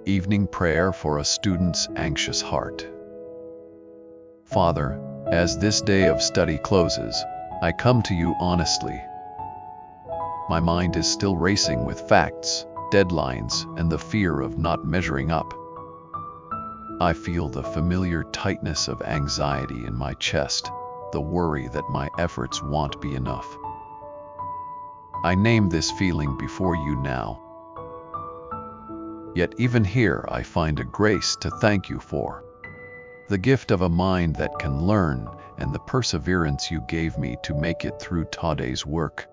Evening Prayer for a Student's Anxious Heart. Father, as this day of study closes, I come to you honestly. My mind is still racing with facts, deadlines, and the fear of not measuring up. I feel the familiar tightness of anxiety in my chest, the worry that my efforts won't be enough. I name this feeling before you now. Yet even here I find a grace to thank you for. The gift of a mind that can learn and the perseverance you gave me to make it through today's work.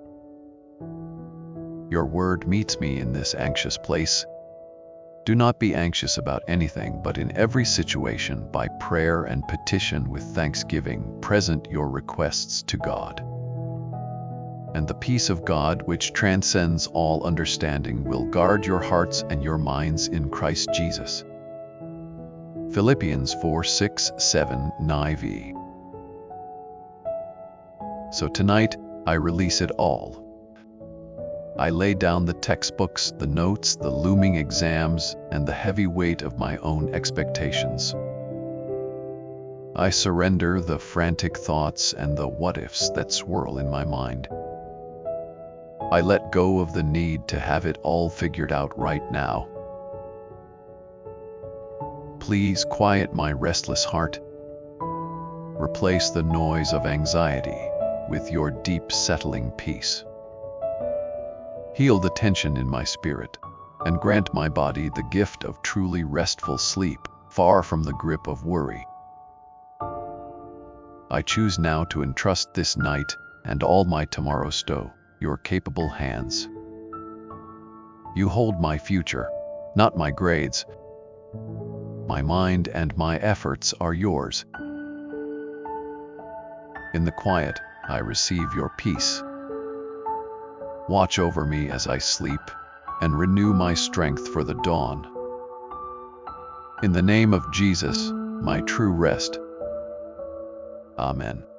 Your word meets me in this anxious place. Do not be anxious about anything, but in every situation, by prayer and petition with thanksgiving, present your requests to God. And the peace of God, which transcends all understanding, will guard your hearts and your minds in Christ Jesus. Philippians 4:6-7 NIV. So tonight, I release it all. I lay down the textbooks, the notes, the looming exams, and the heavy weight of my own expectations. I surrender the frantic thoughts and the what-ifs that swirl in my mind. I let go of the need to have it all figured out right now. Please quiet my restless heart. Replace the noise of anxiety with your deep, settling peace. Heal the tension in my spirit and grant my body the gift of truly restful sleep, far from the grip of worry. I choose now to entrust this night and all my tomorrows to your capable hands. You hold my future, not my grades. My mind and my efforts are yours. In the quiet, I receive your peace. Watch over me as I sleep, and renew my strength for the dawn. In the name of Jesus, my true rest. Amen.